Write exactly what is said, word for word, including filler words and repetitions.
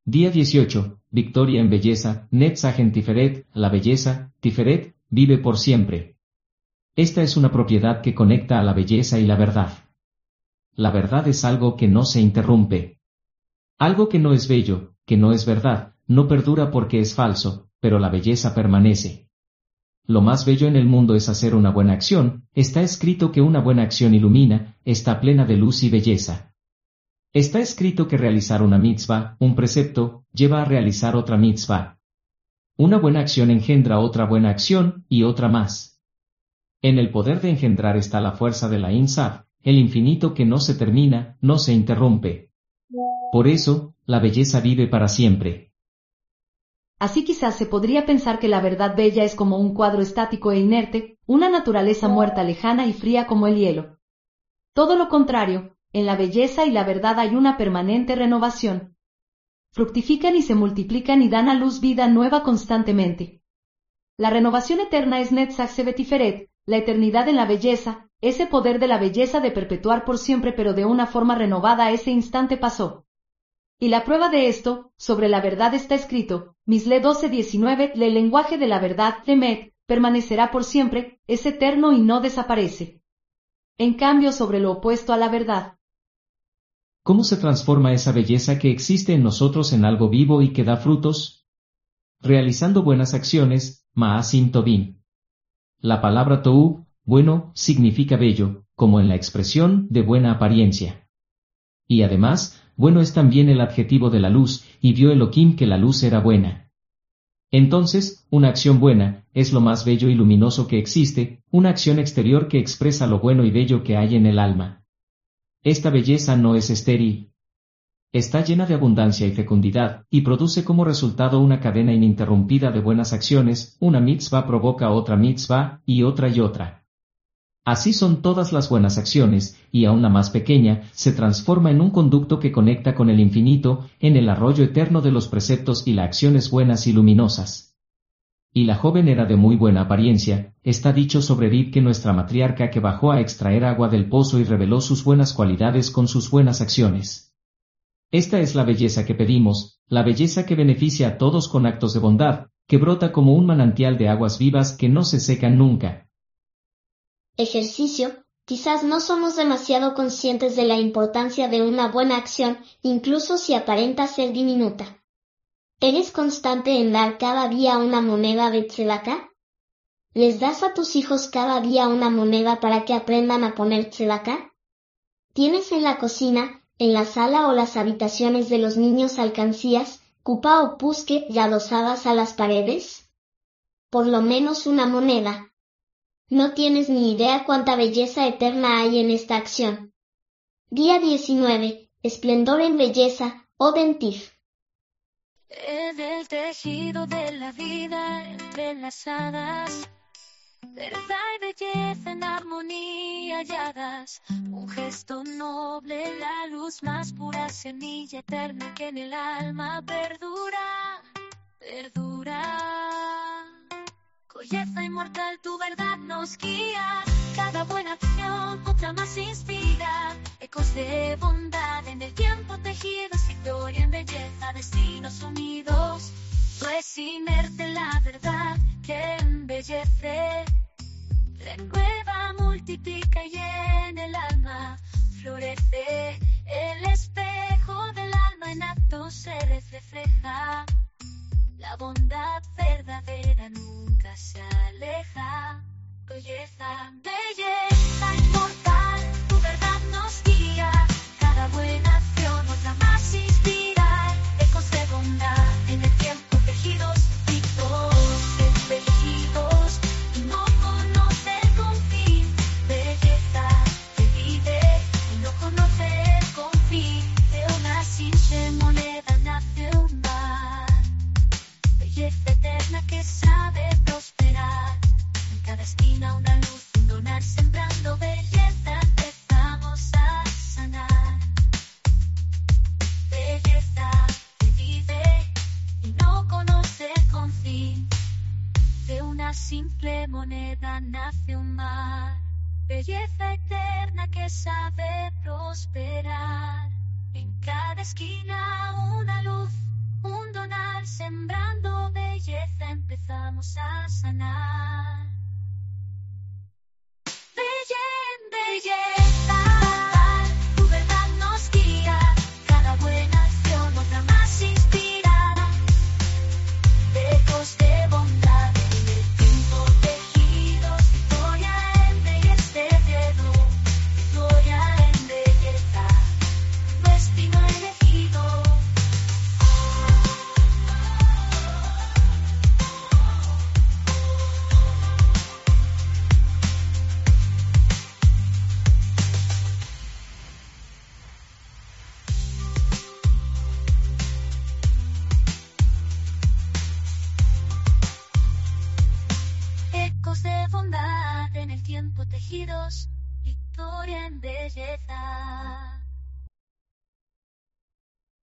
Día dieciocho. Victoria en belleza. Netzach en Tiferet. La belleza, Tiferet, vive por siempre. Esta es una propiedad que conecta a la belleza y la verdad. La verdad es algo que no se interrumpe. Algo que no es bello, que no es verdad, no perdura porque es falso, pero la belleza permanece. Lo más bello en el mundo es hacer una buena acción. Está escrito que una buena acción ilumina, está plena de luz y belleza. Está escrito que realizar una mitzvah, un precepto, lleva a realizar otra mitzvah. Una buena acción engendra otra buena acción, y otra más. En el poder de engendrar está la fuerza de la Ein Sof, el infinito que no se termina, no se interrumpe. Por eso, la belleza vive para siempre. Así quizás se podría pensar que la verdad bella es como un cuadro estático e inerte, una naturaleza muerta lejana y fría como el hielo. Todo lo contrario, en la belleza y la verdad hay una permanente renovación. Fructifican y se multiplican y dan a luz vida nueva constantemente. La renovación eterna es Netzach Tiferet, la eternidad en la belleza, ese poder de la belleza de perpetuar por siempre pero de una forma renovada ese instante pasó. Y la prueba de esto, sobre la verdad está escrito, Misle doce diecinueve, el lenguaje de la verdad, Emet, permanecerá por siempre, es eterno y no desaparece. En cambio sobre lo opuesto a la verdad. ¿Cómo se transforma esa belleza que existe en nosotros en algo vivo y que da frutos? Realizando buenas acciones, Ma'asim Tovim. La palabra Tohu, bueno, significa bello, como en la expresión de buena apariencia. Y además, bueno es también el adjetivo de la luz, y vio Elohim que la luz era buena. Entonces, una acción buena, es lo más bello y luminoso que existe, una acción exterior que expresa lo bueno y bello que hay en el alma. Esta belleza no es estéril. Está llena de abundancia y fecundidad, y produce como resultado una cadena ininterrumpida de buenas acciones, una mitzvah provoca otra mitzvah, y otra y otra. Así son todas las buenas acciones, y aún la más pequeña, se transforma en un conducto que conecta con el infinito, en el arroyo eterno de los preceptos y las acciones buenas y luminosas. Y la joven era de muy buena apariencia, está dicho sobre Edith que nuestra matriarca que bajó a extraer agua del pozo y reveló sus buenas cualidades con sus buenas acciones. Esta es la belleza que pedimos, la belleza que beneficia a todos con actos de bondad, que brota como un manantial de aguas vivas que no se secan nunca. Ejercicio. Quizás no somos demasiado conscientes de la importancia de una buena acción, incluso si aparenta ser diminuta. ¿Eres constante en dar cada día una moneda de tzedakah? ¿Les das a tus hijos cada día una moneda para que aprendan a poner tzedakah? ¿Tienes en la cocina, en la sala o las habitaciones de los niños alcancías, cupa o pusque y adosadas a las paredes? Por lo menos una moneda. No tienes ni idea cuánta belleza eterna hay en esta acción. Día diecinueve. Esplendor en belleza, Odentif. En el tejido de la vida entrelazadas, verdad y belleza en armonía halladas, un gesto noble, la luz más pura, semilla eterna que en el alma perdura, perdura. Belleza inmortal, tu verdad nos guía, cada buena acción otra más inspira, ecos de bondad en el tiempo tejidos, victoria en belleza, destinos unidos, pues inerte la verdad que embellece, renueva, multiplica y en el alma florece, el espejo del alma en actos se refleja. La bondad verdadera nunca se aleja. Belleza, belleza inmortal, tu verdad nos guía. Cada buena acción otra más inspira. Ecos de bondad en el tiempo tejidos, victorios embellejidos. Y no conoce el confín. Belleza que vive y no conoce el confín. De una simple moneda nace un mar. Belleza eterna que sabe prosperar. En cada esquina una luz, un donar sembrando belleza. Empezamos a sanar. Belleza que vive y no conoce el confín. De una simple moneda nace un mar. Belleza eterna que sabe prosperar. En cada esquina una luz.